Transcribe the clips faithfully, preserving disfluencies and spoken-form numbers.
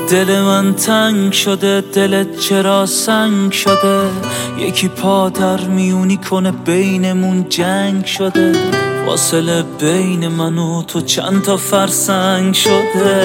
دل من تنگ شده، دلت چرا سنگ شده؟ یکی پا در میونی کنه بینمون جنگ شده. فاصله بین من و تو چند تا فرسنگ شده.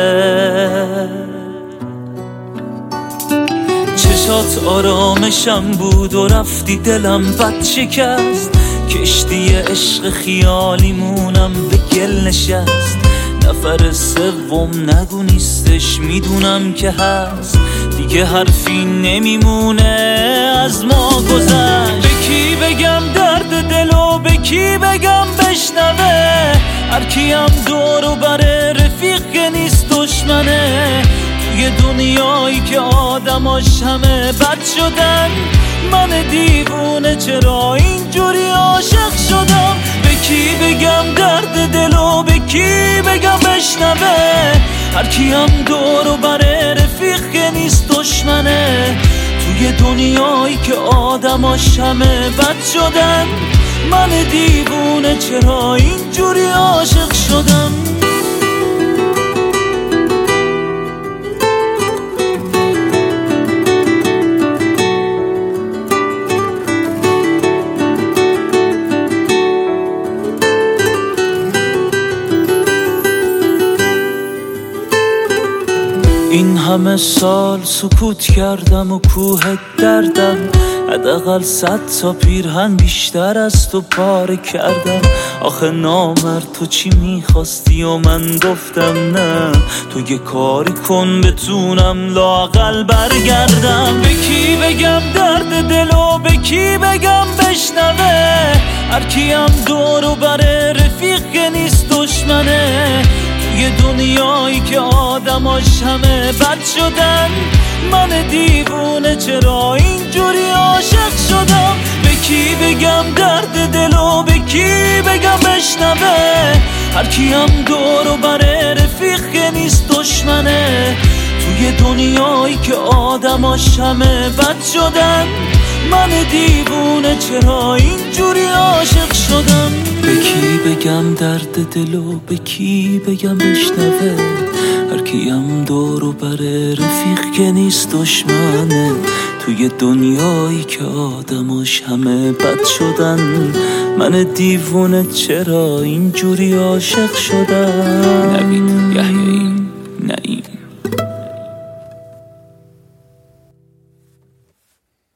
چشات آرامشم بود و رفتی دلم بد شکست. کشتی عشق خیالیمونم به گل نشست. نفر سوم نگو نیستش، میدونم که هست. دیگه حرفی نمیمونه از ما گذشت. به کی بگم درد دلو، به کی بگم بشنوه؟ هر کیم دور و بره رفیق که نیست دشمنه. توی دنیایی که آدماش همه بد شدن، من دیوونه چرا اینجوری عاشق شدم؟ به کی بگم درد دلو، به کی بگم بشنوه؟ هر کیم دور و بره رفیق که نیست دشمنه. توی دنیایی که آدماش همه بد شدن، من دیوونه چرا اینجوری عاشق شدم؟ این همه سال سکوت کردم و کوه دردم، حداقل صد تا پیرهن بیشتر از تو پاره کردم. آخه نامرد تو چی میخواستی و من گفتم نه. تو یه کاری کن بتونم لااقل برگردم. به کی بگم درد دلو، به کی بگم بشنوه؟ هر کیم دور و بره رفیق که نیست دشمنه. یه دنیایی که آدماش همه بد شدن، من دیوونه چرا اینجوری عاشق شدم؟ به کی بگم درد دلو، به کی بگم بشنوه؟ هر کیم دور و بره رفیق که نیست دشمنه. توی دنیایی که آدماش همه بد شدن، من دیوونه چرا اینجوری عاشق شدم؟ به کی بگم درد دلو، به کی بگم بشنوه؟ هر کیم دور و بره رفیق که نیست دشمنه. توی دنیایی که آدماش همه بد شدن، من دیوونه چرا اینجوری عاشق شدم؟ نوید یحیی.